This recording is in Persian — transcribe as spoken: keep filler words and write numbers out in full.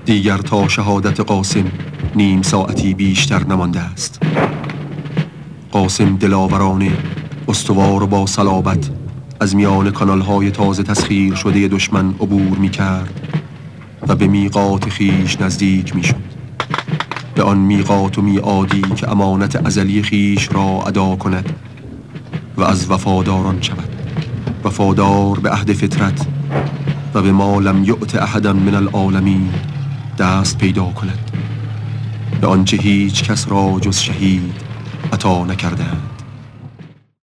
دیگر تا شهادت قاسم نیم ساعتی بیشتر نمانده است. قاسم دلاورانه استوار و با صلابت از میان کانال‌های تازه تسخیر شده دشمن عبور می‌کرد و به میقات خیش نزدیک می‌شد، به آن میقات و میعادی که امانت ازلی خیش را ادا کند و از وفاداران شود، وفادار به عهد فطرت و به ما لم یؤت احدا من العالمین دست پیدا کند، به آنچه هیچ کس را جز شهید عطا نکردند.